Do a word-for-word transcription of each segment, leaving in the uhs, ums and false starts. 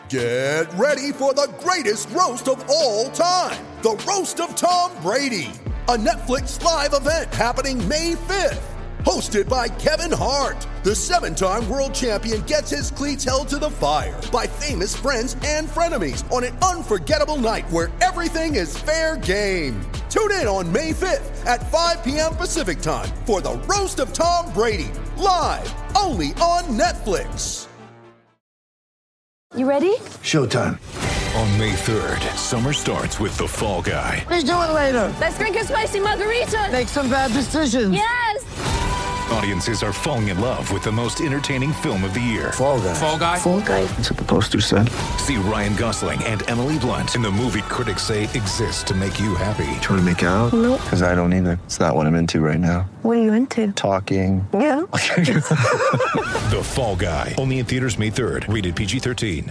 Get ready for the greatest roast of all time, the Roast of Tom Brady, a Netflix live event happening May fifth. Hosted by Kevin Hart, the seven-time world champion gets his cleats held to the fire by famous friends and frenemies on an unforgettable night where everything is fair game. Tune in on May fifth at five p.m. Pacific time for the Roast of Tom Brady, live only on Netflix. You ready? Showtime. On May third, summer starts with The Fall Guy. Let's do it later. Let's drink a spicy margarita. Make some bad decisions. Yes. Audiences are falling in love with the most entertaining film of the year. Fall Guy. Fall Guy. Fall Guy. That's what the poster said. See Ryan Gosling and Emily Blunt in the movie critics say exists to make you happy. Trying to make it out? Nope. Because I don't either. It's not what I'm into right now. What are you into? Talking. Yeah. The Fall Guy. Only in theaters May third. Rated P G thirteen.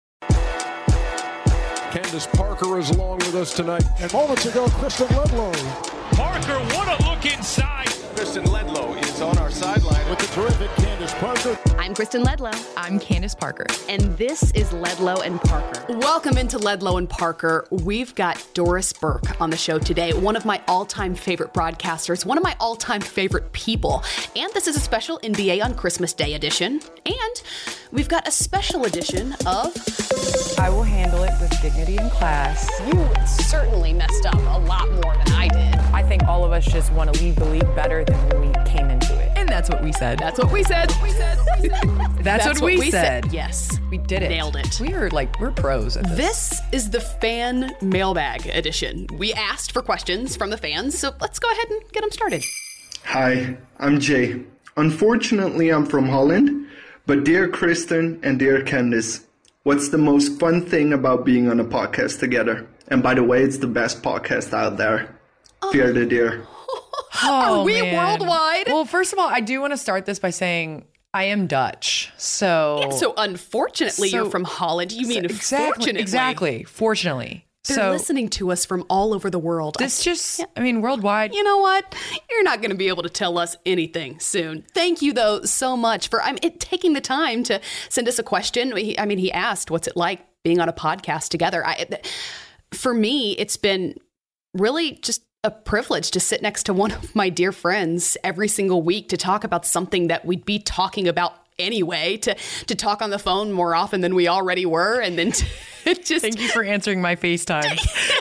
Candace Parker is along with us tonight. And moments ago, Kristen Ledlow. Parker, what a look inside. Kristen Ledlow is on our sideline with the terrific Candace Parker. I'm Kristen Ledlow. I'm Candace Parker. And this is Ledlow and Parker. Welcome into Ledlow and Parker. We've got Doris Burke on the show today, one of my all-time favorite broadcasters, one of my all-time favorite people. And this is a special N B A on Christmas Day edition. And we've got a special edition of... I will handle it with dignity and class. You certainly messed up a lot more than I did. I think all of us just want to leave the league better than when we came into it. And that's what we said. That's what we said. We said. We said. That's, that's what, what we, we said. said. Yes. We did it. Nailed it. We are like, we're pros at this. This is the fan mailbag edition. We asked for questions from the fans, so let's go ahead and get them started. Hi, I'm Jay. Unfortunately, I'm from Holland, but dear Kristen and dear Candace, what's the most fun thing about being on a podcast together? And by the way, it's the best podcast out there. Oh. Fear the deer. Oh, Are we man. worldwide? Well, first of all, I do want to start this by saying I am Dutch. So and so unfortunately, so, you're from Holland. You mean so exactly, fortunately. Exactly. Fortunately. They're so, listening to us from all over the world. This I, just, I mean, worldwide. You know what? You're not going to be able to tell us anything soon. Thank you, though, so much for I'm it, taking the time to send us a question. He, I mean, he asked, what's it like being on a podcast together? I, for me, it's been really just a privilege to sit next to one of my dear friends every single week to talk about something that we'd be talking about anyway, to to talk on the phone more often than we already were, and then to just... Thank you for answering my FaceTime.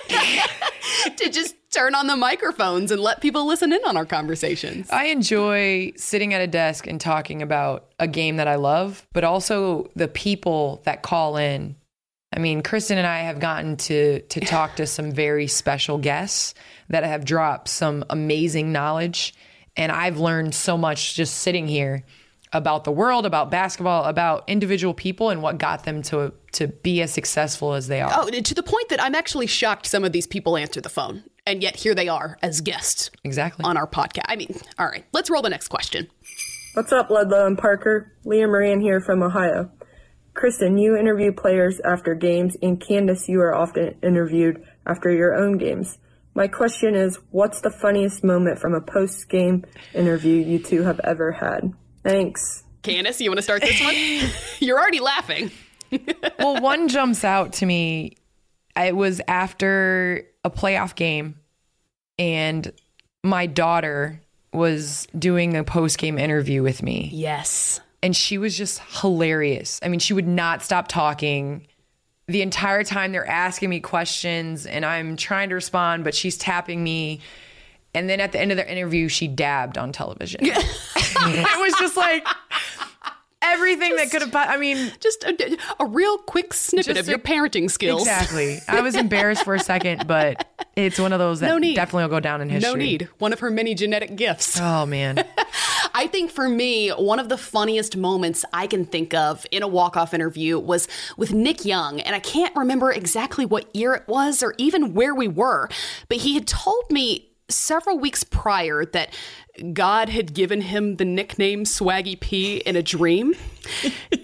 to just turn on the microphones and let people listen in on our conversations. I enjoy sitting at a desk and talking about a game that I love, but also the people that call in. I mean, Kristen and I have gotten to to talk to some very special guests that have dropped some amazing knowledge. And I've learned so much just sitting here about the world, about basketball, about individual people and what got them to to be as successful as they are. Oh, to the point that I'm actually shocked some of these people answer the phone. And yet here they are as guests. Exactly. On our podcast. I mean, all right, let's roll the next question. What's up, Ledlow and Parker? Leah Moran here from Ohio. Kristen, you interview players after games, and Candace, you are often interviewed after your own games. My question is, what's the funniest moment from a post-game interview you two have ever had? Thanks. Candace, you want to start this one? You're already laughing. Well, one jumps out to me. It was after a playoff game, and my daughter was doing a post-game interview with me. Yes. And she was just hilarious. I mean, she would not stop talking the entire time. They're asking me questions and I'm trying to respond, but she's tapping me. And then at the end of the interview, she dabbed on television. It was just like everything just, that could have, I mean. Just a, a real quick snippet of a, your parenting skills. Exactly. I was embarrassed for a second, but it's one of those that no definitely will go down in history. No need. One of her many genetic gifts. Oh, man. I think for me, one of the funniest moments I can think of in a walk-off interview was with Nick Young. And I can't remember exactly what year it was or even where we were. But he had told me several weeks prior that God had given him the nickname Swaggy P in a dream. And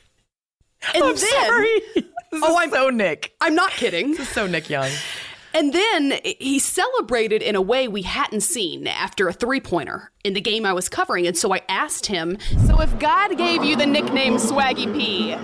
I'm then, sorry. This oh, is I'm so Nick. I'm not kidding. This is so Nick Young. And then he celebrated in a way we hadn't seen after a three-pointer in the game I was covering. And so I asked him, so if God gave you the nickname Swaggy P,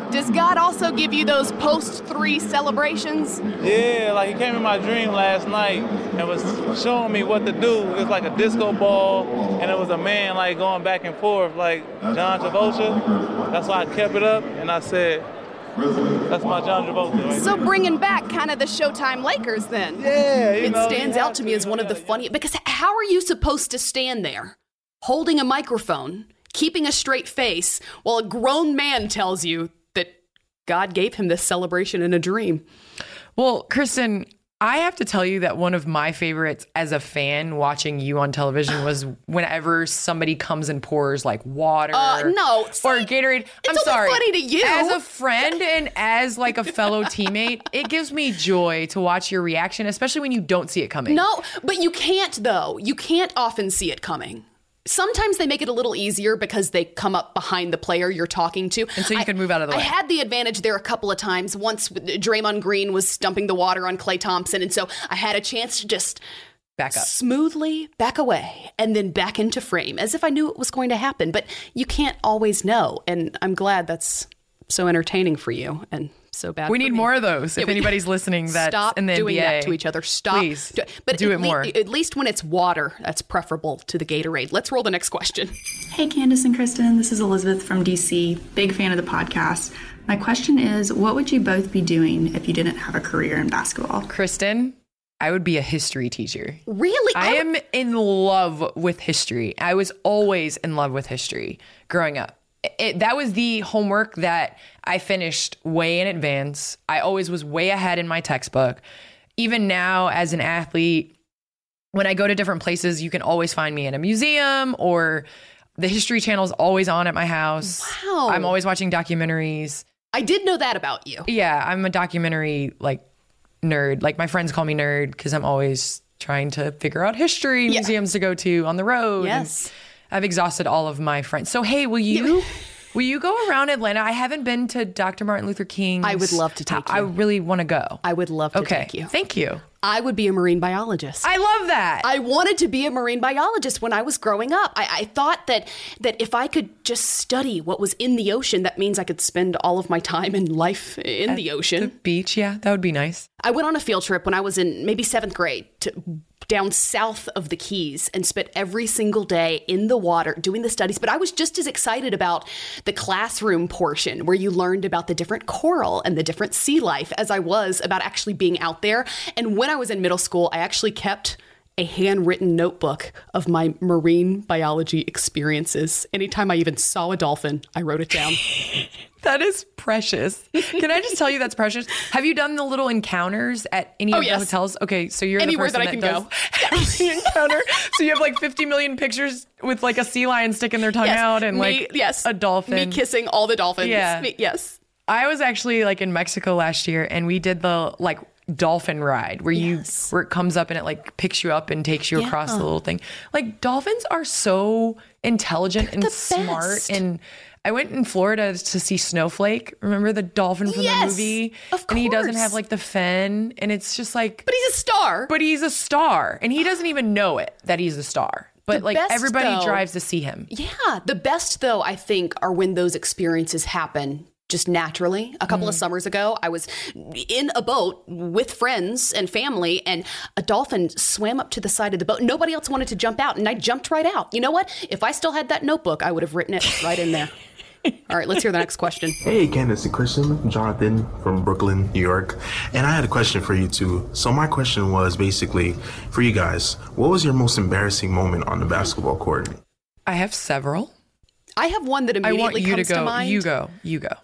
Does God also give you those post-three celebrations? Yeah, like he came in my dream last night and was showing me what to do. It was like a disco ball, and it was a man like going back and forth like John Travolta. That's why I kept it up, and I said, that's my John Travolta. Right? So bringing back kind of the Showtime Lakers then. Yeah, you It know, stands you out have to to, me as you one of the funniest, because how are you supposed to stand there holding a microphone, keeping a straight face, while a grown man tells you that God gave him this celebration in a dream? Well, Kristen, I have to tell you that one of my favorites as a fan watching you on television was whenever somebody comes and pours like water Uh, no, see, or Gatorade. it's I'm only sorry. funny to you. As a friend and as like a fellow teammate, it gives me joy to watch your reaction, especially when you don't see it coming. No, but you can't, though. You can't often see it coming. Sometimes they make it a little easier because they come up behind the player you're talking to. And so you I, can move out of the I way. I had the advantage there a couple of times. Once Draymond Green was dumping the water on Klay Thompson, and so I had a chance to just back up, smoothly back away, and then back into frame as if I knew it was going to happen. But you can't always know, and I'm glad that's so entertaining for you and so bad. We for need me. more of those. Yeah, if we- anybody's listening, that's Stop in the doing N B A. that to each other. Stop. Please, do, but do at it more. Le- at least when it's water, that's preferable to the Gatorade. Let's roll the next question. Hey, Candace and Kristen. This is Elizabeth from D C. Big fan of the podcast. My question is, what would you both be doing if you didn't have a career in basketball? Kristen, I would be a history teacher. Really? I, I am in love with history. I was always in love with history growing up. It, that was the homework that I finished way in advance. I always was way ahead in my textbook. Even now as an athlete, when I go to different places, you can always find me in a museum, or the History Channel is always on at my house. Wow. I'm always watching documentaries. I did know that about you. Yeah, I'm a documentary like nerd. Like my friends call me nerd because I'm always trying to figure out history, yeah. museums to go to on the road. Yes. I've exhausted all of my friends. So, hey, will you will you go around Atlanta? I haven't been to Doctor Martin Luther King's. I would love to take you. I really want to go. I would love to okay. take you. Thank you. I would be a marine biologist. I love that. I wanted to be a marine biologist when I was growing up. I, I thought that that if I could just study what was in the ocean, that means I could spend all of my time and life in At the ocean. The beach, yeah, that would be nice. I went on a field trip when I was in maybe seventh grade to down south of the Keys and spent every single day in the water doing the studies. But I was just as excited about the classroom portion where you learned about the different coral and the different sea life as I was about actually being out there. And when I was in middle school, I actually kept a handwritten notebook of my marine biology experiences. Anytime I even saw a dolphin, I wrote it down. That is precious. Can I just tell you that's precious? Have you done the little encounters at any oh, of yes. the hotels? Okay, so you're Anywhere the person that I that, can does go. every encounter. So you have like fifty million pictures with like a sea lion sticking their tongue yes. out and Me, like yes. a dolphin. Me kissing all the dolphins. Yeah. Me, yes. I was actually like in Mexico last year and we did the like dolphin ride where yes. you where it comes up and it like picks you up and takes you yeah. across the little thing. Like dolphins are so intelligent They're and the smart. best. And I went in Florida to see Snowflake. Remember the dolphin from yes, the movie? Of course. And he doesn't have like the fin and it's just like But he's a star. But he's a star and he doesn't even know it that he's a star. But the like best, everybody though, drives to see him. Yeah. The best though, I think, are when those experiences happen just naturally. A couple mm. of summers ago, I was in a boat with friends and family, and a dolphin swam up to the side of the boat. Nobody else wanted to jump out, and I jumped right out. You know what? If I still had that notebook, I would have written it right in there. All right, let's hear the next question. Hey, Candace and Kristen, Jonathan from Brooklyn, New York. And I had a question for you too. So my question was basically for you guys, what was your most embarrassing moment on the basketball court? I have several. I have one that immediately I want you comes to go. to mind. You go. You go.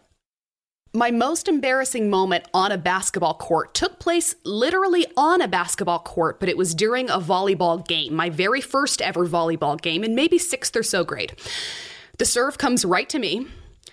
My most embarrassing moment on a basketball court took place literally on a basketball court, but it was during a volleyball game, my very first ever volleyball game in maybe sixth or so grade. The serve comes right to me.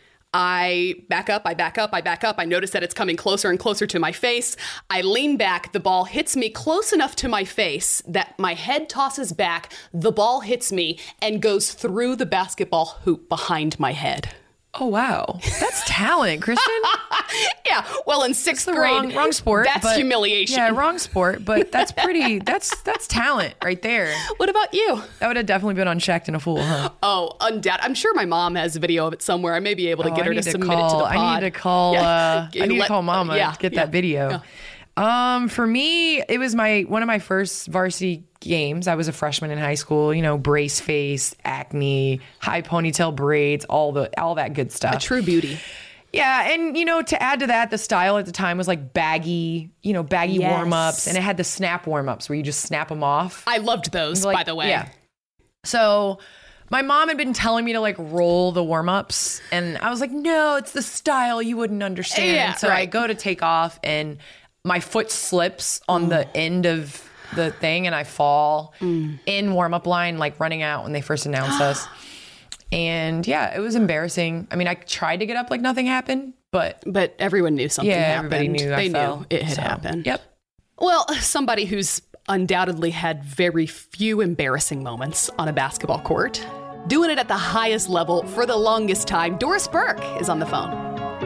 I back up, I back up, I back up. I notice that it's coming closer and closer to my face. I lean back. The ball hits me close enough to my face that my head tosses back. The ball hits me and goes through the basketball hoop behind my head. Oh, wow. That's talent, Kristen. Yeah, well, in sixth grade, wrong, wrong sport. That's but, humiliation. Yeah, wrong sport, but that's pretty. that's that's talent right there. What about you? That would have definitely been unchecked in a fool, huh? Oh, undoubtedly. I'm sure my mom has a video of it somewhere. I may be able to oh, get her to, to submit call, it to the pod. I need to call. Yeah. Uh, I need Let, to call Mama yeah, to get yeah, that video. Yeah. Um, for me, it was my one of my first varsity games. I was a freshman in high school. You know, brace face, acne, high ponytail braids, all the all that good stuff. A true beauty. Yeah, and you know, to add to that, the style at the time was like baggy, you know, baggy Yes. warm-ups, and it had the snap warm-ups where you just snap them off. I loved those, like, by the way. Yeah. So my mom had been telling me to like roll the warm-ups, and I was like, no, it's the style, you wouldn't understand. Yeah, so right. I go to take off, and my foot slips on mm. the end of the thing, and I fall mm. in warm-up line, like running out when they first announced us. And yeah, it was embarrassing. I mean, I tried to get up like nothing happened, but but everyone knew something yeah, happened. everybody knew they I knew fell, it had so, happened. Yep. Well, somebody who's undoubtedly had very few embarrassing moments on a basketball court, doing it at the highest level for the longest time, Doris Burke is on the phone.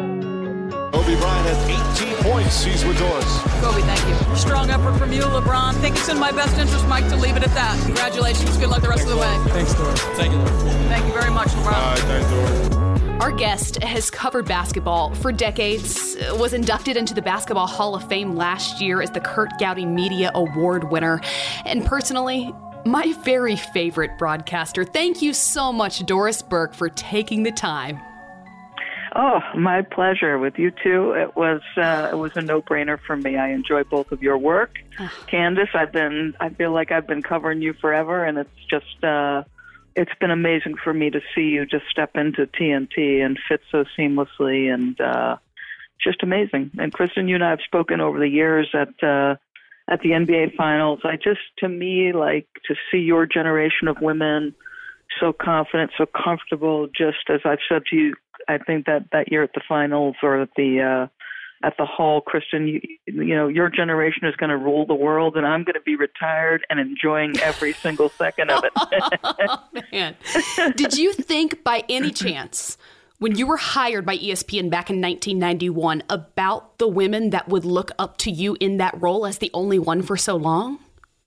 Kobe Bryant has eighteen points. He's with Doris. Kobe, thank you. Strong effort from you, LeBron. Think it's in my best interest, Mike, to leave it at that. Congratulations. Good luck the rest of the way. Thanks, Doris. Thank you, Doris. Thank you very much, LeBron. All right, thanks, Doris. Our guest has covered basketball for decades, was inducted into the Basketball Hall of Fame last year as the Kurt Gowdy Media Award winner, and personally, my very favorite broadcaster. Thank you so much, Doris Burke, for taking the time. Oh, my pleasure with you too. It was uh, it was a no-brainer for me. I enjoy both of your work, Candace. I've been I feel like I've been covering you forever, and it's just uh, it's been amazing for me to see you just step into T N T and fit so seamlessly, and uh, just amazing. And Kristen, you and I have spoken over the years at uh, at the N B A Finals. I just, to me, like to see your generation of women so confident, so comfortable. Just as I've said to you, I think that, that year at the finals or at the uh, at the Hall, Kristen, you, you know, your generation is going to rule the world, and I'm going to be retired and enjoying every single second of it. Oh, man. Did you think by any chance, when you were hired by E S P N back in nineteen ninety-one, about the women that would look up to you in that role as the only one for so long?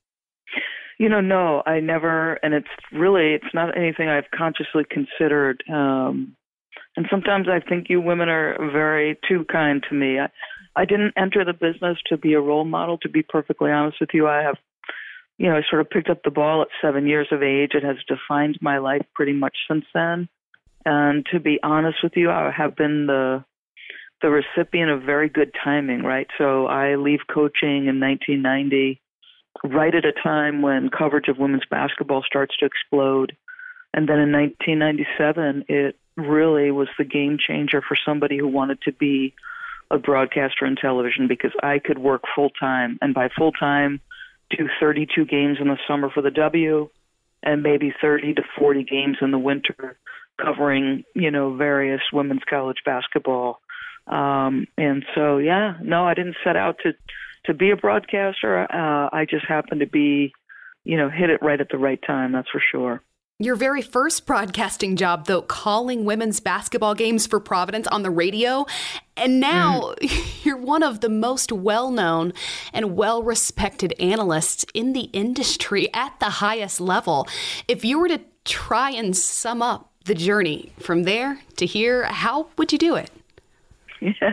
You know, no, I never, and it's really, it's not anything I've consciously considered. Um, and sometimes I think you women are very too kind to me. I, I didn't enter the business to be a role model, to be perfectly honest with you. I have, you know, I sort of picked up the ball at seven years of age. It has defined my life pretty much since then. And to be honest with you, I have been the the recipient of very good timing, right? So I leave coaching in nineteen ninety, right at a time when coverage of women's basketball starts to explode. And then in nineteen ninety-seven, it really was the game changer for somebody who wanted to be a broadcaster in television, because I could work full time, and by full time, do thirty-two games in the summer for the W and maybe thirty to forty games in the winter covering, you know, various women's college basketball. Um, and so, yeah, no, I didn't set out to, to be a broadcaster. Uh, I just happened to be, you know, hit it right at the right time. That's for sure. Your very first broadcasting job, though, calling women's basketball games for Providence on the radio. And now mm. you're one of the most well-known and well-respected analysts in the industry at the highest level. If you were to try and sum up the journey from there to here, how would you do it? Yeah.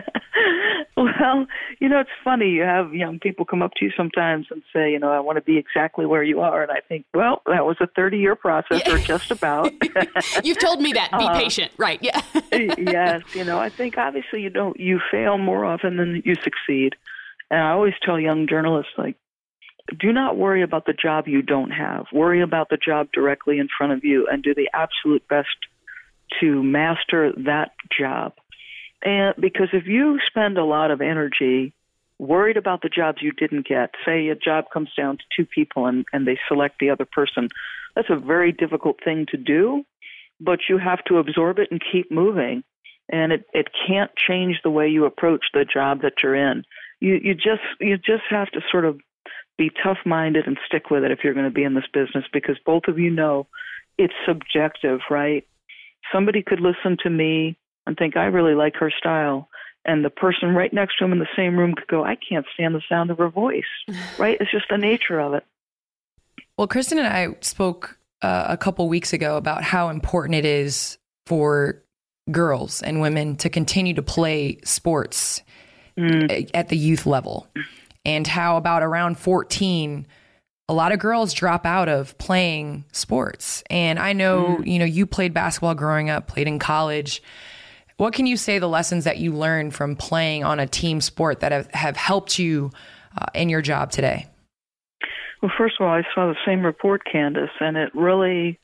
Well, you know, it's funny. You have young people come up to you sometimes and say, you know, I want to be exactly where you are. And I think, well, that was a thirty-year process, yeah. or just about. You've told me that. Be uh, patient. Right. Yeah. Yes. You know, I think obviously you don't, you fail more often than you succeed. And I always tell young journalists, like, do not worry about the job you don't have. Worry about the job directly in front of you and do the absolute best to master that job. And because if you spend a lot of energy worried about the jobs you didn't get, say a job comes down to two people and, and they select the other person, that's a very difficult thing to do, but you have to absorb it and keep moving. And it, it can't change the way you approach the job that you're in. You, you just, you just have to sort of be tough-minded and stick with it if you're going to be in this business, because both of you know it's subjective, right? Somebody could listen to me and think, I really like her style. and the person right next to him in the same room could go, I can't stand the sound of her voice, right? It's just the nature of it. Well, Kristen and I spoke uh, a couple weeks ago about how important it is for girls and women to continue to play sports mm. at the youth level, and how about around fourteen, a lot of girls drop out of playing sports. And I know, mm. you know, you played basketball growing up, played in college. What can you say the lessons that you learned from playing on a team sport that have, have helped you uh, in your job today? Well, first of all, I saw the same report, Candace, and it really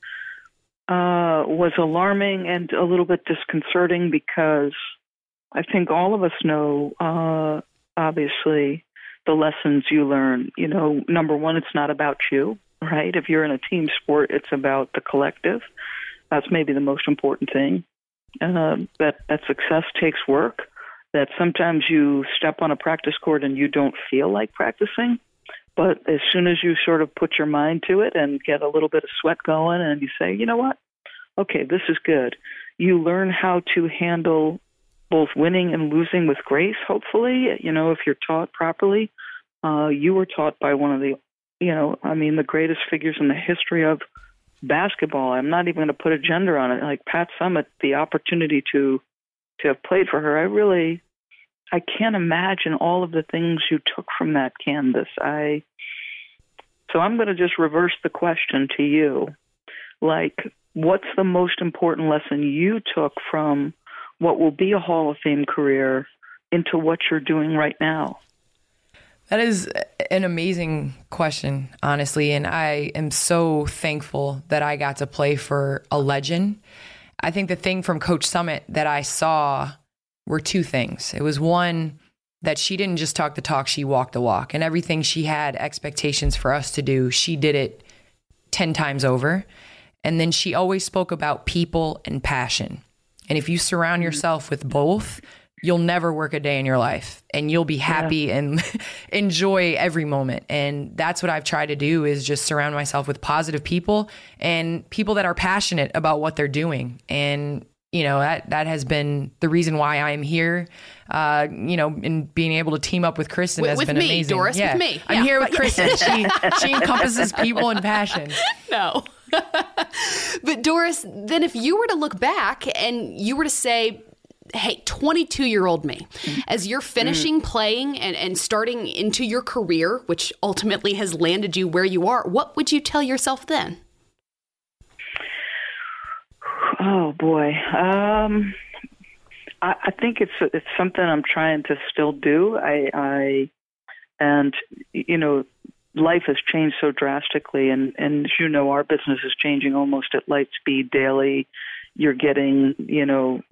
uh, was alarming and a little bit disconcerting, because I think all of us know, uh, obviously, the lessons you learn. You know, number one, it's not about you, right? If you're in a team sport, it's about the collective. That's maybe the most important thing. Uh, that, that success takes work, that sometimes you step on a practice court and you don't feel like practicing. But as soon as you sort of put your mind to it and get a little bit of sweat going and you say, you know what, okay, this is good, you learn how to handle both winning and losing with grace, hopefully. You know, if you're taught properly, uh, you were taught by one of the, you know, I mean, the greatest figures in the history of basketball. I'm not even going to put a gender on it. Like Pat Summitt, the opportunity to to have played for her, I really, I can't imagine all of the things you took from that, Candace. I, so I'm going to just reverse the question to you. Like, what's the most important lesson you took from what will be a Hall of Fame career into what you're doing right now? That is an amazing question, honestly. And I am so thankful that I got to play for a legend. I think the thing from Coach Summitt that I saw were two things. It was one, that she didn't just talk the talk, she walked the walk. And everything she had expectations for us to do, she did it ten times over. And then she always spoke about people and passion. And if you surround yourself with both, you'll never work a day in your life, and you'll be happy yeah. and enjoy every moment. And that's what I've tried to do, is just surround myself with positive people and people that are passionate about what they're doing. And, you know, that, that has been the reason why I am here. Uh, you know, and being able to team up with Kristen with, has with been me, amazing. Doris, yeah. with me. Yeah. I'm here with Kristen. she, she encompasses people and passion. No. But Doris, then if you were to look back and you were to say, hey, twenty-two-year-old me, as you're finishing mm. playing and, and starting into your career, which ultimately has landed you where you are, what would you tell yourself then? Oh, boy. Um, I, I think it's it's something I'm trying to still do. I, I and, you know, life has changed so drastically, and, and as you know, our business is changing almost at light speed daily. You're getting, you know,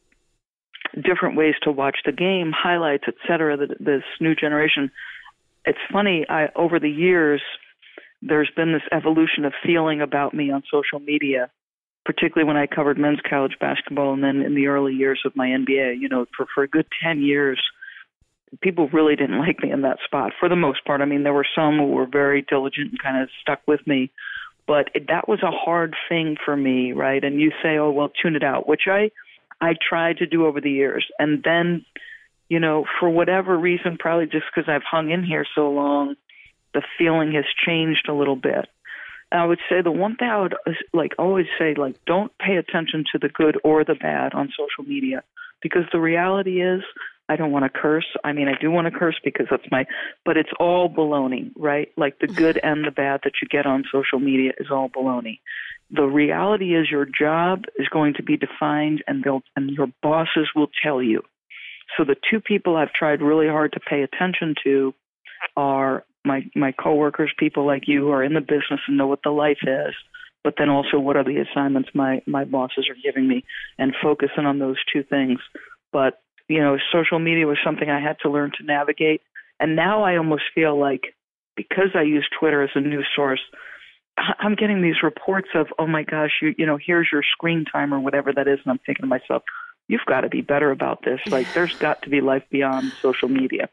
different ways to watch the game, highlights, et cetera, this new generation. It's funny, I, over the years, there's been this evolution of feeling about me on social media, particularly when I covered men's college basketball, and then in the early years of my N B A. You know, for, for a good ten years, people really didn't like me in that spot, for the most part. I mean, there were some who were very diligent and kind of stuck with me, but it, that was a hard thing for me, right? And you say, oh, well, tune it out, which I I tried to do over the years. And then, you know, for whatever reason, probably just because I've hung in here so long, the feeling has changed a little bit. And I would say the one thing I would like always say, like, don't pay attention to the good or the bad on social media, because the reality is, I don't want to curse. I mean, I do want to curse because that's my, but it's all baloney, right? Like the good and the bad that you get on social media is all baloney. The reality is your job is going to be defined, and they'll, and your bosses will tell you. So the two people I've tried really hard to pay attention to are my, my coworkers, people like you who are in the business and know what the life is, but then also what are the assignments my, my bosses are giving me, and focusing on those two things. But, you know, social media was something I had to learn to navigate. And now I almost feel like, because I use Twitter as a news source, I'm getting these reports of, oh my gosh, you you know, here's your screen time or whatever that is. And I'm thinking to myself, you've got to be better about this. Like, there's got to be life beyond social media.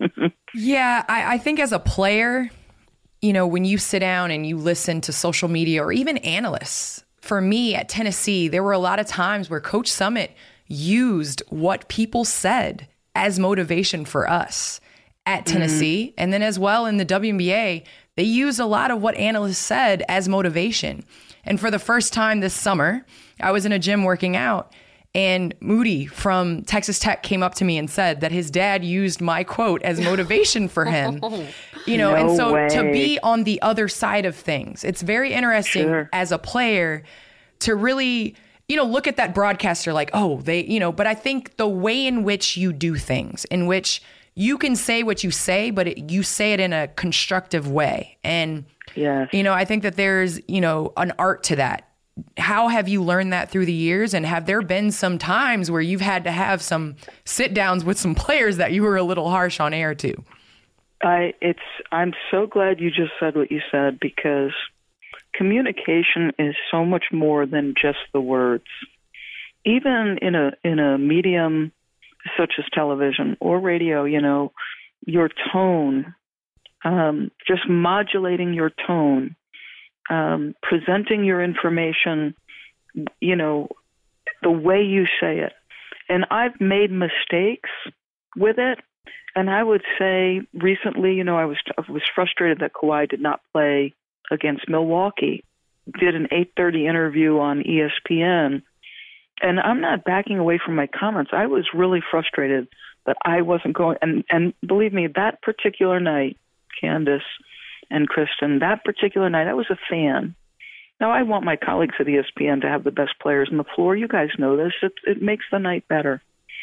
Yeah, I, I think as a player, you know, when you sit down and you listen to social media or even analysts, for me at Tennessee, there were a lot of times where Coach Summitt used what people said as motivation for us at Tennessee. Mm-hmm. And then as well in the W N B A, they use a lot of what analysts said as motivation. And for the first time this summer, I was in a gym working out, and Moody from Texas Tech came up to me and said that his dad used my quote as motivation for him. You know, no and so way. to be on the other side of things, it's very interesting Sure. as a player to really, you know, look at that broadcaster like, oh, they, you know, but I think the way in which you do things, in which you can say what you say, but it, you say it in a constructive way. And, yes. you know, I think that there's, you know, an art to that. How have you learned that through the years? And have there been some times where you've had to have some sit downs with some players that you were a little harsh on air to? I, it's, I'm so glad you just said what you said, because communication is so much more than just the words. Even in a, in a medium such as television or radio, you know, your tone, um, just modulating your tone, um, presenting your information, you know, the way you say it. And I've made mistakes with it. And I would say recently, you know, I was I was frustrated that Kawhi did not play against Milwaukee. Did an eight thirty interview on E S P N. And I'm not backing away from my comments. I was really frustrated that I wasn't going. And, and believe me, that particular night, Candace and Kristen, that particular night, I was a fan. Now, I want my colleagues at E S P N to have the best players on the floor. You guys know this. It, it makes the night better.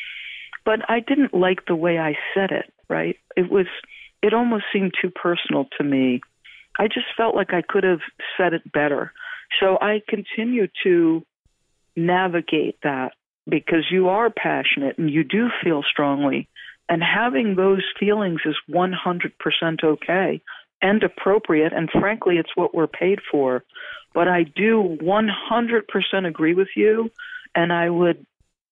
But I didn't like the way I said it, right? It was, it almost seemed too personal to me. I just felt like I could have said it better. So I continue to navigate that, because you are passionate and you do feel strongly. And having those feelings is one hundred percent okay and appropriate. And frankly, it's what we're paid for. But I do one hundred percent agree with you. And I would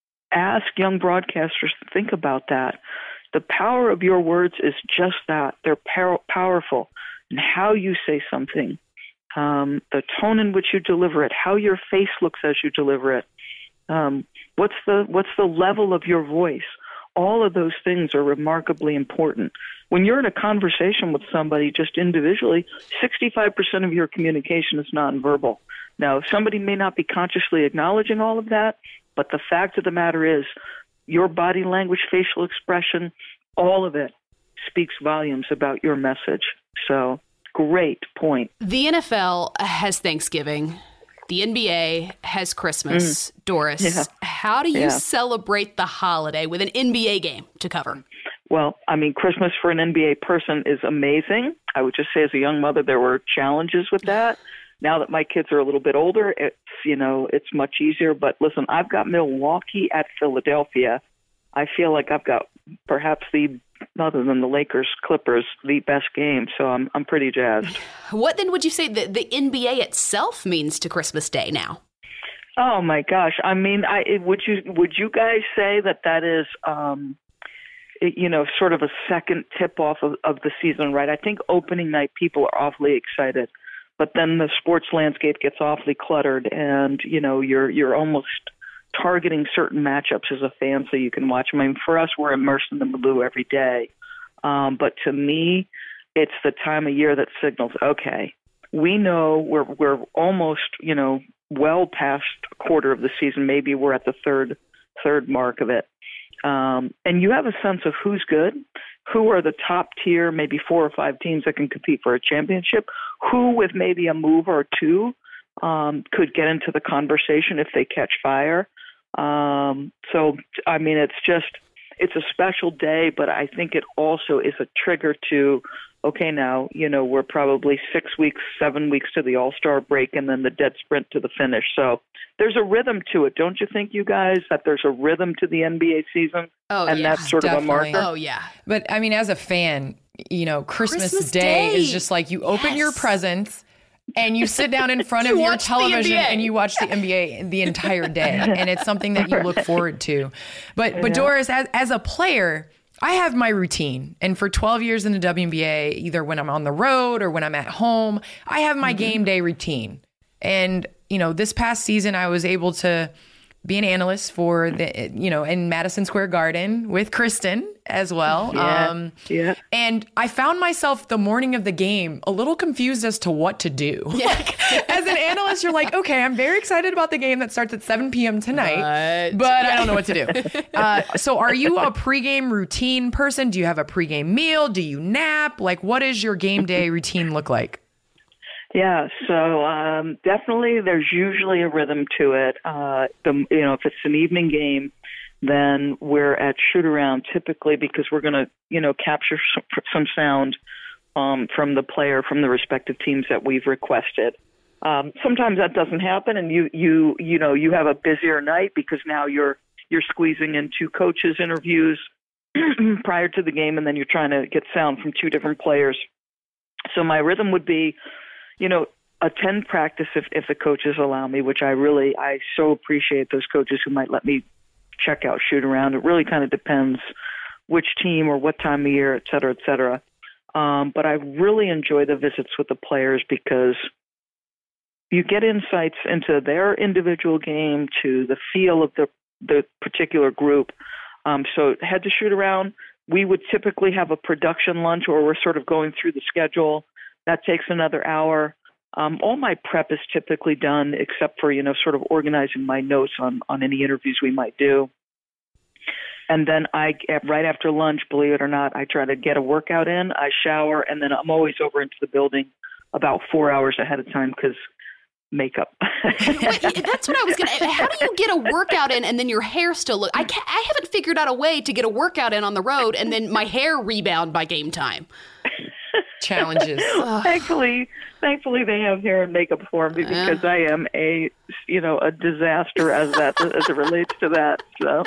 ask young broadcasters to think about that. The power of your words is just that. They're pow- powerful. And how you say something, um, the tone in which you deliver it, how your face looks as you deliver it, um, what's the what's the level of your voice. All of those things are remarkably important. When you're in a conversation with somebody just individually, sixty-five percent of your communication is nonverbal. Now, somebody may not be consciously acknowledging all of that, but the fact of the matter is your body language, facial expression, all of it speaks volumes about your message. So, great point. The N F L has Thanksgiving. The N B A has Christmas. Mm. Doris, yeah. how do you yeah. celebrate the holiday with an N B A game to cover? Well, I mean, Christmas for an N B A person is amazing. I would just say as a young mother, there were challenges with that. Now that my kids are a little bit older, it's, you know, it's much easier. But listen, I've got Milwaukee at Philadelphia. I feel like I've got perhaps the, other than the Lakers, Clippers, the best game. So I'm I'm pretty jazzed. What then would you say that the N B A itself means to Christmas Day now? Oh my gosh! I mean, I would you would you guys say that that is, um, it, you know, sort of a second tip off of, of the season, right? I think opening night people are awfully excited, but then the sports landscape gets awfully cluttered, and you know, you're you're almost targeting certain matchups as a fan so you can watch them. I mean, for us, we're immersed in the blue every day. Um, but to me, it's the time of year that signals, okay, we know we're we're almost, you know, well past a quarter of the season. Maybe we're at the third third mark of it. Um, and you have a sense of who's good, who are the top tier, maybe four or five teams that can compete for a championship, who with maybe a move or two um, could get into the conversation if they catch fire. Um, so, I mean, it's just, it's a special day, but I think it also is a trigger to, okay, now, you know, we're probably six weeks, seven weeks to the All-Star break and then the dead sprint to the finish. So there's a rhythm to it. Don't you think, you guys, that there's a rhythm to the N B A season? Oh, and yeah, that's sort definitely. of a marker? Oh, yeah. But I mean, as a fan, you know, Christmas, Christmas Day, Day is just like you open yes. your presents and you sit down in front You of your watch the television N B A. and you watch the N B A the entire day. And it's something that you look forward to. But but Yeah. Doris, as, as a player, I have my routine. And for twelve years in the W N B A, either when I'm on the road or when I'm at home, I have my mm-hmm. game day routine. And, you know, this past season, I was able to be an analyst for the, you know, in Madison Square Garden with Kristen as well. Yeah, um, yeah. And I found myself the morning of the game a little confused as to what to do. Yeah. Like, as an analyst, you're like, okay, I'm very excited about the game that starts at seven p.m. tonight, but, but I don't know what to do. Uh, so are you a pregame routine person? Do you have a pregame meal? Do you nap? Like, what does your game day routine look like? Yeah, so um, definitely there's usually a rhythm to it. Uh, the, you know, if it's an evening game, then we're at shoot around typically because we're going to, you know, capture some, some sound um, from the player from the respective teams that we've requested. Um, sometimes that doesn't happen, and you you you know you have a busier night because now you're you're squeezing in two coaches interviews prior to the game, and then you're trying to get sound from two different players. So my rhythm would be, you know, attend practice if, if the coaches allow me, which I really, I so appreciate those coaches who might let me check out shoot around. It really kind of depends which team or what time of year, et cetera, et cetera. Um, but I really enjoy the visits with the players because you get insights into their individual game, to the feel of the, the particular group. Um, so head to shoot around, we would typically have a production lunch or we're sort of going through the schedule. That takes another hour. Um, all my prep is typically done except for, you know, sort of organizing my notes on, on any interviews we might do. And then I, right after lunch, believe it or not, I try to get a workout in, I shower, and then I'm always over into the building about four hours ahead of time because makeup. Wait, that's what I was going to, how do you get a workout in and then your hair still look, I can't, I haven't figured out a way to get a workout in on the road and then my hair rebound by game time. Challenges. thankfully, thankfully they have hair and makeup for me because I am a, you know, a disaster as that as it relates to that. So,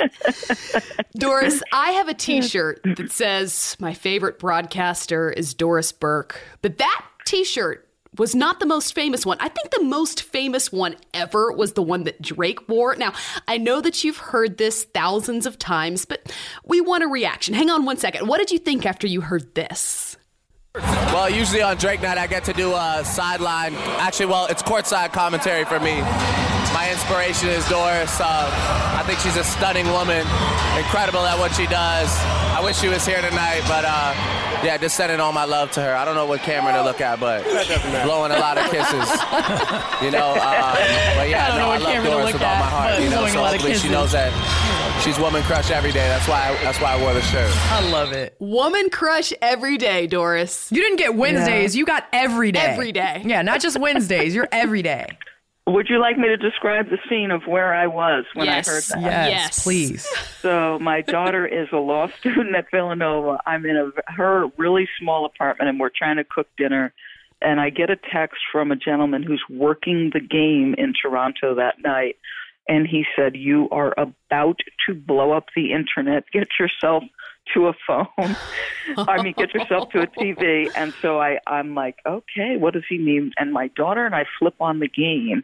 Doris, I have a T-shirt that says my favorite broadcaster is Doris Burke, but that T-shirt was not the most famous one. I think the most famous one ever was the one that Drake wore. Now, I know that you've heard this thousands of times, but we want a reaction. Hang on one second. What did you think after you heard this? Well, usually on Drake Night, I get to do a sideline. Actually, well, it's courtside commentary for me. My inspiration is Doris. Uh, I think she's a stunning woman, incredible at what she does. I wish she was here tonight, but uh, yeah, just sending all my love to her. I don't know what camera to look at, but blowing a lot of kisses. You know, uh, but yeah, I, no, I love Doris with all my heart. You know, so hopefully she knows that she's woman crush every day. That's why. I, that's why I wore the shirt. I love it. Woman crush every day, Doris. You didn't get Wednesdays. Yeah. You got every day. Every day. Yeah, not just Wednesdays. You're every day. Would you like me to describe the scene of where I was when yes. I heard that? Yes, yes, please. So my daughter is a law student at Villanova. I'm in a her really small apartment, and we're trying to cook dinner. And I get a text from a gentleman who's working the game in Toronto that night. And he said, "You are about to blow up the internet. Get yourself to a phone. I mean, get yourself to a T V." And so I, I'm like, okay, what does he mean? And my daughter and I flip on the game,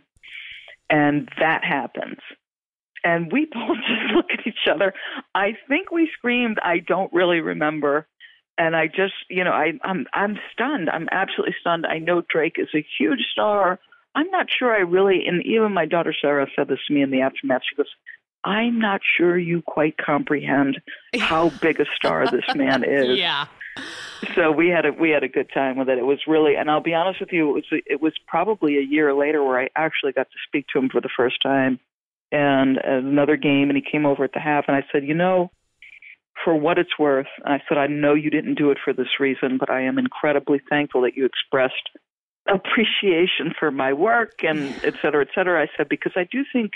and that happens. And we both just look at each other. I think we screamed. I don't really remember. And I just, you know, I, I'm, I'm stunned. I'm absolutely stunned. I know Drake is a huge star. I'm not sure I really, and even my daughter Sarah said this to me in the aftermath. She goes, "I'm not sure you quite comprehend how big a star this man is." Yeah. So we had a we had a good time with it. It was really, and I'll be honest with you, it was it was probably a year later where I actually got to speak to him for the first time, and another game, and he came over at the half, and I said, "You know, for what it's worth," I said, "I know you didn't do it for this reason, but I am incredibly thankful that you expressed appreciation for my work and et cetera, et cetera." I said, "Because I do think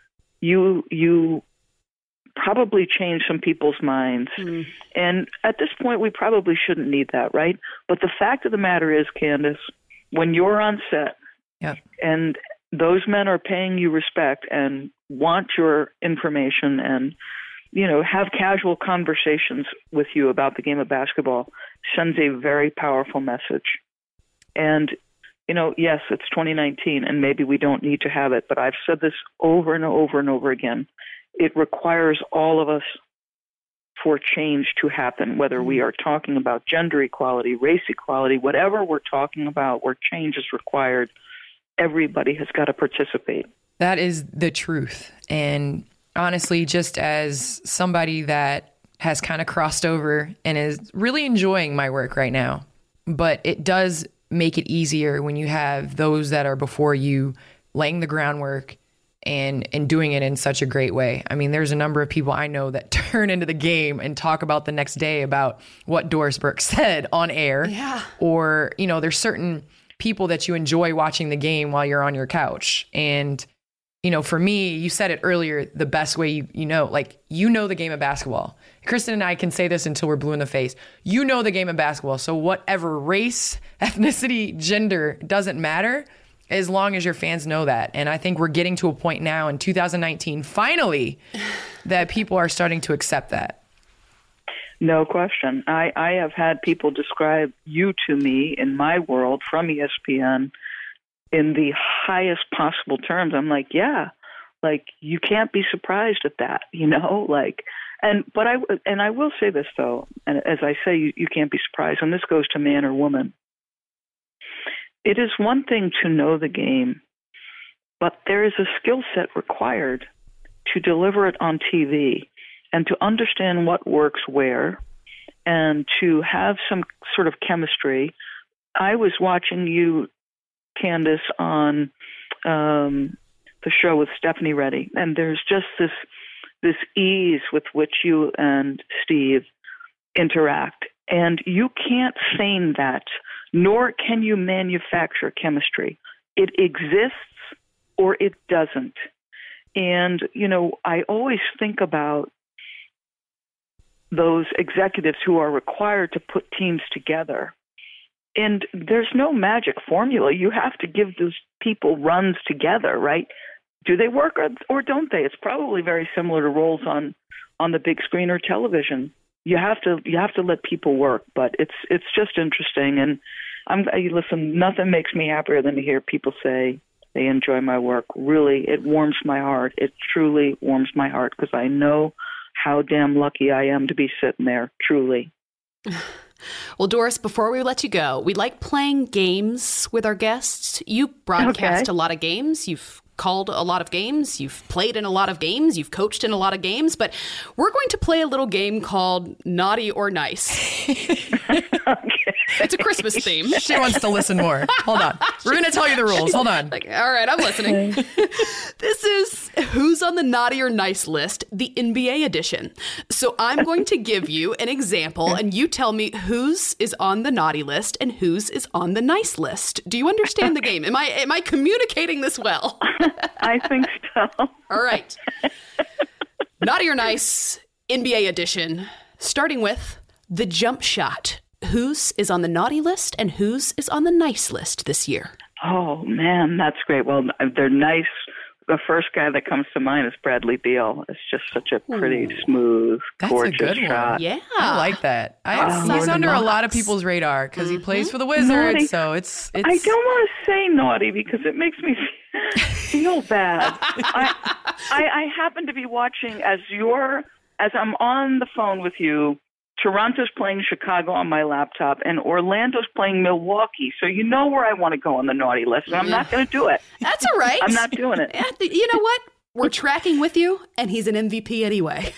you you probably changed some people's minds. Mm. And at this point, we probably shouldn't need that, right? But the fact of the matter is, Candace, when you're on set yep. and those men are paying you respect and want your information and, you know, have casual conversations with you about the game of basketball, sends a very powerful message. And you know, yes, it's twenty nineteen, and maybe we don't need to have it, but I've said this over and over and over again. It requires all of us for change to happen, whether we are talking about gender equality, race equality, whatever we're talking about where change is required, everybody has got to participate. That is the truth. And honestly, just as somebody that has kind of crossed over and is really enjoying my work right now, but it does make it easier when you have those that are before you laying the groundwork and and doing it in such a great way. I mean, there's a number of people I know that turn into the game and talk about the next day about what Doris Burke said on air. Yeah. Or, you know, there's certain people that you enjoy watching the game while you're on your couch. And, you know, for me, you said it earlier, the best way you, you know, like, you know the game of basketball. Kristen and I can say this until we're blue in the face. You know the game of basketball. So whatever race, ethnicity, gender, doesn't matter as long as your fans know that. And I think we're getting to a point now in two thousand nineteen, finally, that people are starting to accept that. No question. I, I have had people describe you to me in my world from E S P N in the highest possible terms. I'm like, yeah, like, you can't be surprised at that, you know, like, and, but I, and I will say this though, and as I say, you, you can't be surprised, and this goes to man or woman. It is one thing to know the game, but there is a skill set required to deliver it on T V and to understand what works where and to have some sort of chemistry. I was watching you, Candace, on um, the show with Stephanie Reddy, and there's just this this ease with which you and Steve interact, and you can't feign that, nor can you manufacture chemistry. It exists or it doesn't. And, you know, I always think about those executives who are required to put teams together. And there's no magic formula. You have to give those people runs together, right? Do they work or, or don't they? It's probably very similar to roles on, on the big screen or television. You have to you have to let people work, but it's it's just interesting. And I'm listen. Nothing makes me happier than to hear people say they enjoy my work. Really, it warms my heart. It truly warms my heart because I know how damn lucky I am to be sitting there. Truly. Well, Doris, before we let you go, we like playing games with our guests. You broadcast Okay. a lot of games. You've called a lot of games. You've played in a lot of games. You've coached in a lot of games. But we're going to play a little game called Naughty or Nice. It's a Christmas theme. She wants to listen more. Hold on. We're going to tell you the rules. Hold on. Like, all right, I'm listening. This is Who's on the Naughty or Nice list, the N B A edition. So I'm going to give you an example, and you tell me whose is on the naughty list and whose is on the nice list. Do you understand the game? Am I am I communicating this well? I think so. All right. Naughty or Nice, N B A edition, starting with the jump shot. Whose is on the naughty list and whose is on the nice list this year? Oh, man, that's great. Well, they're nice. The first guy that comes to mind is Bradley Beal. It's just such a pretty, Ooh. smooth, That's gorgeous a good shot. one. Yeah. I like that. I, Oh, he's Lord under a knows. lot of people's radar because Mm-hmm. he plays for the Wizards. Naughty. So it's, it's I don't want to say naughty because it makes me feel bad. I, I, I happen to be watching as you're, as I'm on the phone with you, Toronto's playing Chicago on my laptop, and Orlando's playing Milwaukee. So you know where I want to go on the naughty list, and I'm not going to do it. That's all right. I'm not doing it. Yeah, th- You know what? We're tracking with you, and he's an M V P anyway.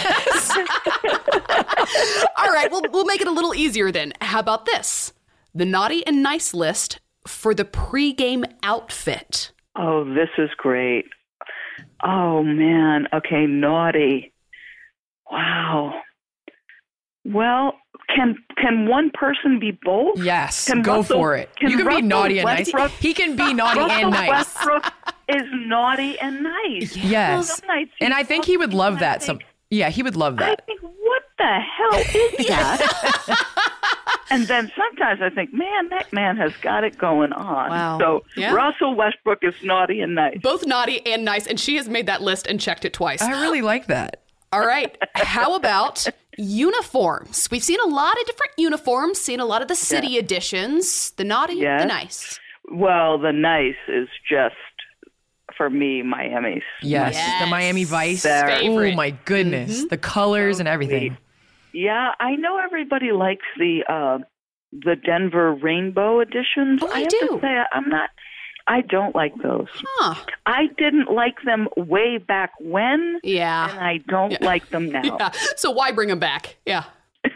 All right, we'll, we'll make it a little easier then. How about this? The naughty and nice list for the pregame outfit. Oh, this is great. Oh, man. Okay, naughty. Wow. Well, can can one person be both? Yes, Can go Russell- for it. can You can be Russell naughty and nice. Westbrook- He can be naughty Russell and nice. Westbrook is naughty and nice. Yes. Well, some nights And he's I think he would naughty, love and I that. think- Some, yeah, he would love I that. think, what the hell is that? And then sometimes I think, man, that man has got it going on. Wow. So Yeah. Russell Westbrook is naughty and nice. Both naughty and nice, and she has made that list and checked it twice. I really like that. All right. How about uniforms? We've seen a lot of different uniforms, seen a lot of the city Yeah. editions, the naughty, Yes. the nice. Well, the nice is just, for me, Miami's. Yes, Yes. the Miami Vice. Their favorite. Oh my goodness, Mm-hmm. the colors and everything. Yeah, I know everybody likes the uh, the Denver Rainbow editions. Oh, I have do. to say, I'm not. I don't like those. Huh. I didn't like them way back when. Yeah. And I don't yeah. like them now. Yeah. So why bring them back? Yeah.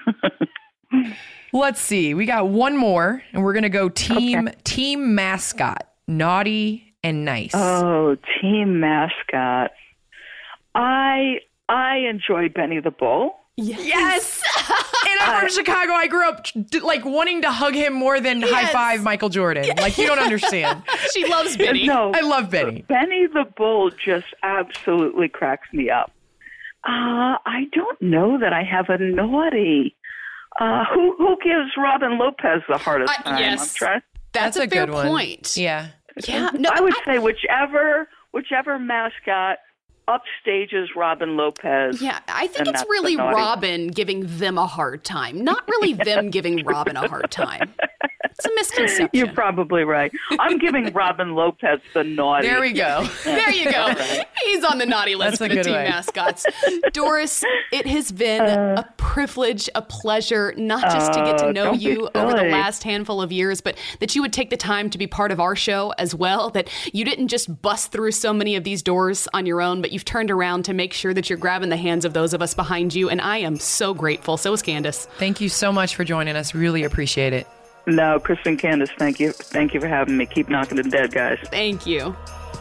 Let's see. We got one more, and we're going to go team okay. team mascot, naughty and nice. Oh, team mascot. I I enjoy Benny the Bull. Yes. yes. And I'm from Chicago. I grew up like wanting to hug him more than yes. high five Michael Jordan. Yes. Like, you don't understand. She loves Benny. No, I love Benny. Benny the Bull just absolutely cracks me up. Uh, I don't know that I have a naughty. Uh, who who gives Robin Lopez the hardest uh, time? Yes. I'm trying. That's, That's a, a fair good point. One. Yeah. Yeah. No, I would I, say whichever whichever mascot upstages Robin Lopez. Yeah, I think it's really Robin giving them a hard time, not really them giving Robin a hard time. It's a misconception. You're probably right. I'm giving Robin Lopez the naughty. There we go. There you go. Right. He's on the naughty list for the team way. mascots. Doris, it has been uh, a privilege, a pleasure, not just to get to know uh, you over the last handful of years, but that you would take the time to be part of our show as well, that you didn't just bust through so many of these doors on your own, but you've turned around to make sure that you're grabbing the hands of those of us behind you, and I am so grateful. So is Candace. Thank you so much for joining us. Really appreciate it. No, Chris and Candace, thank you. Thank you for having me. Keep knocking them dead, guys. Thank you.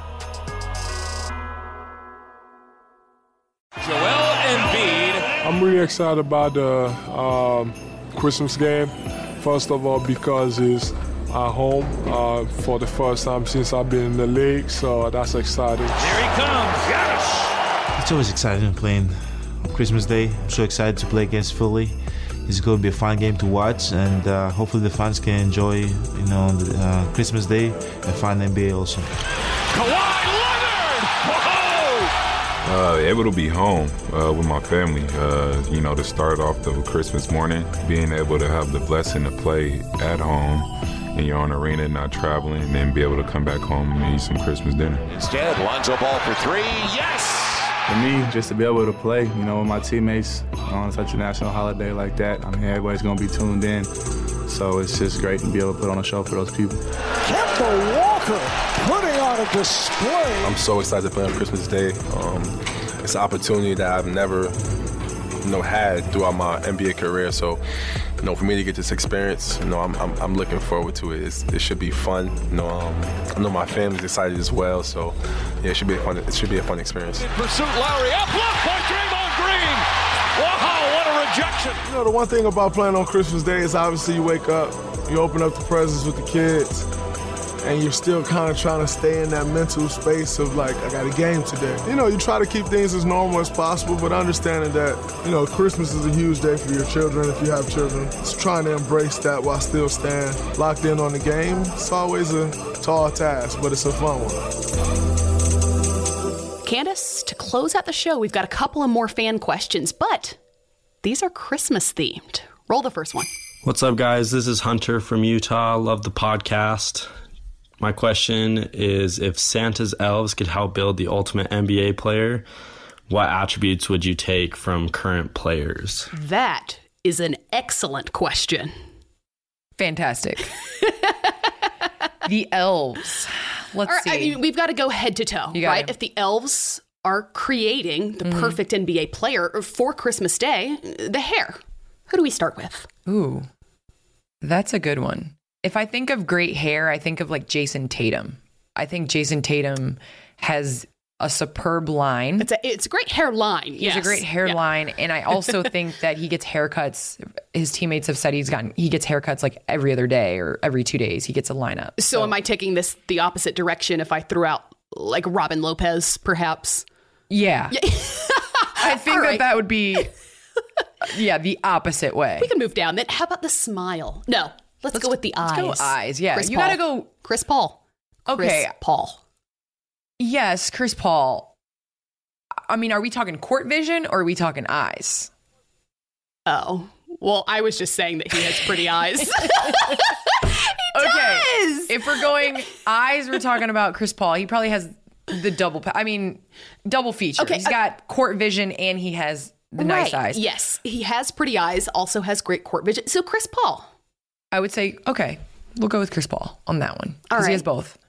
Joel Embiid. I'm really excited about the um, Christmas game. First of all, because it's at home uh, for the first time since I've been in the league, so that's exciting. Here he comes, Giannis. It's always exciting playing on Christmas Day. I'm so excited to play against Philly. It's going to be a fun game to watch, and uh, hopefully the fans can enjoy, you know, the, uh, Christmas Day and find N B A also. Kawhi Leonard! Whoa! Uh, able to be home uh, with my family, uh, you know, to start off the Christmas morning, being able to have the blessing to play at home in your own arena, not traveling, and then be able to come back home and eat some Christmas dinner. Instead, Lonzo Ball for three. Yes! For me, just to be able to play, you know, with my teammates on such a national holiday like that, I mean, everybody's going to be tuned in. So it's just great to be able to put on a show for those people. Kemba Walker putting on a display. I'm so excited to play on Christmas Day. Um, it's an opportunity that I've never, you know, had throughout my N B A career. So, you know, for me to get this experience, you know, I'm I'm, I'm looking forward to it. It's, it should be fun. You know, um, I know my family's excited as well. So, yeah, it should be a fun. It should be a fun experience. In pursuit, Lowry up, blocked by Draymond Green. Wow, what a rejection! You know, the one thing about playing on Christmas Day is obviously you wake up, you open up the presents with the kids, and you're still kind of trying to stay in that mental space of like, I got a game today. You know, you try to keep things as normal as possible, but understanding that, you know, Christmas is a huge day for your children if you have children. It's trying to embrace that while still staying locked in on the game. It's always a tall task, but it's a fun one. Candace, to close out the show, we've got a couple of more fan questions, but these are Christmas themed. Roll the first one. What's up, guys? This is Hunter from Utah. Love the podcast. My question is, if Santa's elves could help build the ultimate N B A player, what attributes would you take from current players? That is an excellent question. Fantastic. The elves. Let's right, see. I mean, we've got to go head to toe, right? It. If the elves are creating the mm-hmm. perfect N B A player for Christmas Day, the hair. Who do we start with? Ooh, that's a good one. If I think of great hair, I think of like Jason Tatum. I think Jason Tatum has a superb line. It's a, it's a great hairline. He yes. has a great hairline. Yeah. And I also think that he gets haircuts. His teammates have said he's gotten, he gets haircuts like every other day or every two days. He gets a lineup. So, so am I taking this the opposite direction if I threw out like Robin Lopez, perhaps? Yeah. yeah. I think right. that that would be, yeah, the opposite way. We can move down. Then how about the smile? No. Let's, let's go with the eyes. Let's go eyes, yeah. Chris you Paul. gotta go. Chris Paul. Okay. Chris Paul. Yes, Chris Paul. I mean, are we talking court vision or are we talking eyes? Oh. Well, I was just saying that he has pretty eyes. He okay. does! If we're going eyes, we're talking about Chris Paul. He probably has the double, I mean, double feature. Okay. He's got court vision and he has the right. nice eyes. Yes. He has pretty eyes, also has great court vision. So Chris Paul. I would say, okay, we'll go with Chris Paul on that one. Because right. he has both.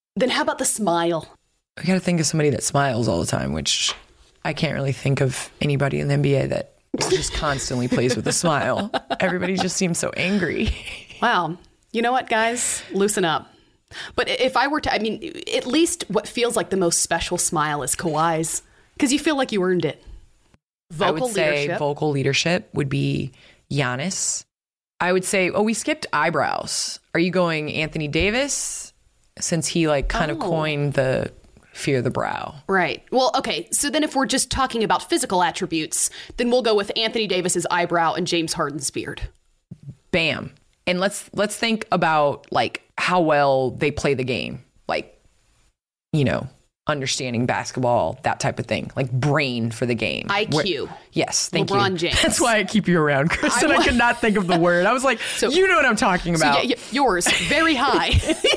Then how about the smile? I got to think of somebody that smiles all the time, which I can't really think of anybody in the N B A that just constantly plays with a smile. Everybody just seems so angry. Wow. You know what, guys? Loosen up. But if I were to, I mean, at least what feels like the most special smile is Kawhi's, because you feel like you earned it. Vocal I would say leadership. vocal leadership would be Giannis. I would say, oh, we skipped eyebrows. Are you going Anthony Davis? Since he like kind Oh. of coined the fear the brow. Right. Well, okay. So then if we're just talking about physical attributes, then we'll go with Anthony Davis's eyebrow and James Harden's beard. Bam. And let's let's think about like how well they play the game. Like, you know, understanding basketball, that type of thing. Like brain for the game. I Q. Where, yes, thank LeBron you. James. That's why I keep you around, Kristen. I, I I could not think of the word. I was like, So- you know what I'm talking So about. yeah, yeah, yours, very high.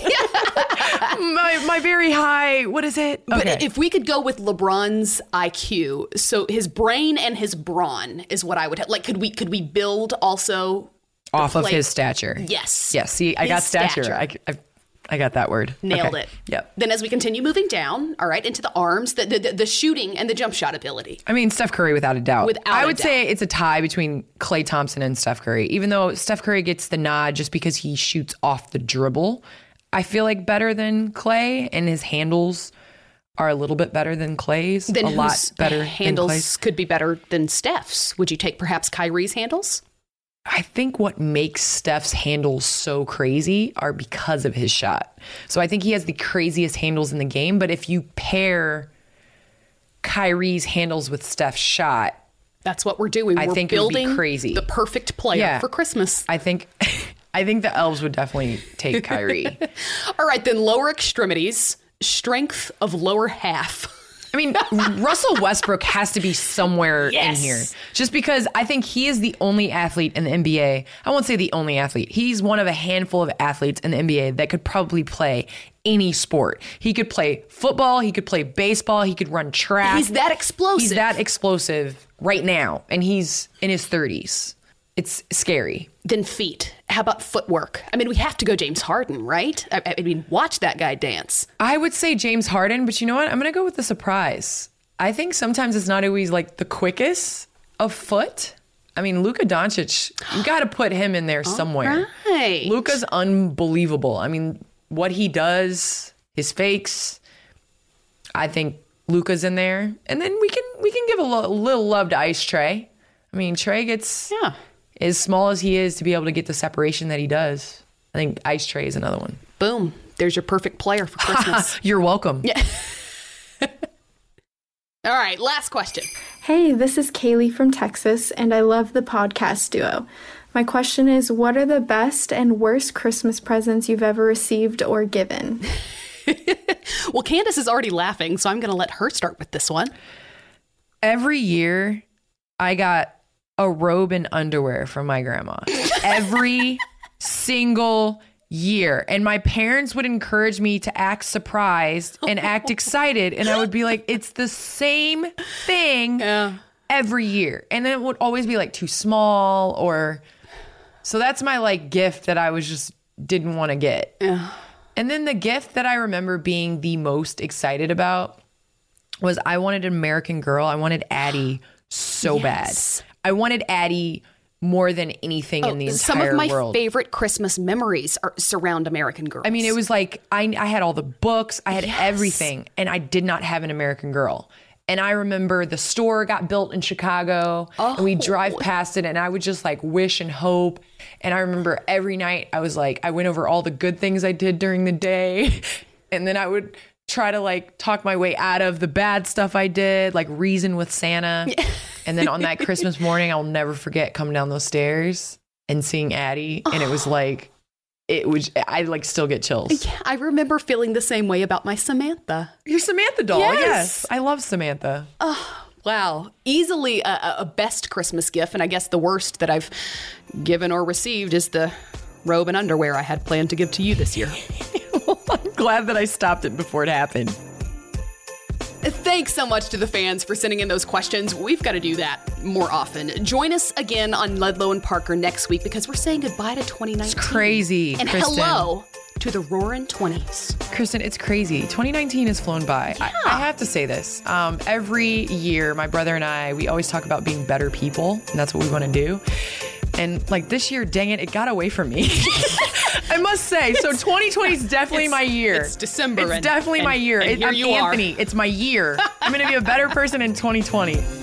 my my very high, what is it? But Okay. if we could go with LeBron's I Q, so his brain and his brawn is what I would have. Like, could we could we build also the Off of play- his stature. Yes. Yes. See, I His got stature. stature. I, I, I got that word. Nailed Okay. it. Yep. Then as we continue moving down, all right, into the arms, the, the the shooting and the jump shot ability. I mean, Steph Curry, without a doubt. Without I a would doubt. say it's a tie between Klay Thompson and Steph Curry, even though Steph Curry gets the nod just because he shoots off the dribble. I feel like better than Klay, and his handles are a little bit better than Klay's. Then a lot whose better than handles Klay's. could be better than Steph's. Would you take perhaps Kyrie's handles? I think what makes Steph's handles so crazy are because of his shot. So I think he has the craziest handles in the game. But if you pair Kyrie's handles with Steph's shot, that's what we're doing. I We're think it would be building crazy. the perfect player Yeah. for Christmas. I think, I think the elves would definitely take Kyrie. All right, then lower extremities, strength of lower half. I mean, Russell Westbrook has to be somewhere Yes. in here. Just because I think he is the only athlete in the N B A. I won't say the only athlete. He's one of a handful of athletes in the N B A that could probably play any sport. He could play football. He could play baseball. He could run track. He's that explosive. He's that explosive right now. And he's in his thirties. It's scary. Then feet. How about footwork? I mean, we have to go James Harden, right? I, I mean, watch that guy dance. I would say James Harden, but you know what? I'm going to go with the surprise. I think sometimes it's not always like the quickest of foot. I mean, Luka Doncic, you got to put him in there somewhere. Right. Luka's unbelievable. I mean, what he does, his fakes, I think Luka's in there. And then we can we can give a lo- little love to Ice Trey. I mean, Trey gets yeah. as small as he is to be able to get the separation that he does. I think Ice Trey is another one. Boom. There's your perfect player for Christmas. You're welcome. Yeah. All right, last question. Hey, this is Kaylee from Texas, and I love the podcast duo. My question is, what are the best and worst Christmas presents you've ever received or given? Well, Candace is already laughing, so I'm going to let her start with this one. Every year, I got a robe and underwear from my grandma. Every single year. And my parents would encourage me to act surprised and act excited. And I would be like, it's the same thing yeah. every year. And then it would always be like too small or... So that's my like gift that I was just didn't want to get. Yeah. And then the gift that I remember being the most excited about was I wanted an American Girl. I wanted Addie so Yes. bad. I wanted Addie more than anything Oh, in the entire some of my world. favorite Christmas memories are surround American Girls. I mean, it was like I, I had all the books, I had Yes. everything, and I did not have an American Girl. And I remember the store got built in Chicago, Oh. and we drive past it, and I would just like wish and hope. And I remember every night I was like, I went over all the good things I did during the day, and then I would try to like talk my way out of the bad stuff I did, like reason with Santa. And then on that Christmas morning, I'll never forget coming down those stairs and seeing Addie, and it was like, it was, I like still get chills. Yeah, I remember feeling the same way about my Samantha. Your Samantha doll, Yes. yes. I love Samantha. Oh, wow. Easily a, a best Christmas gift, and I guess the worst that I've given or received is the robe and underwear I had planned to give to you this year. I'm glad that I stopped it before it happened. Thanks so much to the fans for sending in those questions. We've got to do that more often. Join us again on Ledlow and Parker next week because we're saying goodbye to twenty nineteen. It's crazy, And Kristen. hello to the roaring twenties. Kristen, it's crazy. twenty nineteen has flown by. Yeah. I, I have to say this. Um, every year, my brother and I, we always talk about being better people, and that's what we want to do. And like this year, dang it, it got away from me. I must say. So twenty twenty is definitely my year. It's December. It's and, definitely and, my year. And it, here I'm you Anthony. Are. It's my year. I'm going to be a better person in twenty twenty.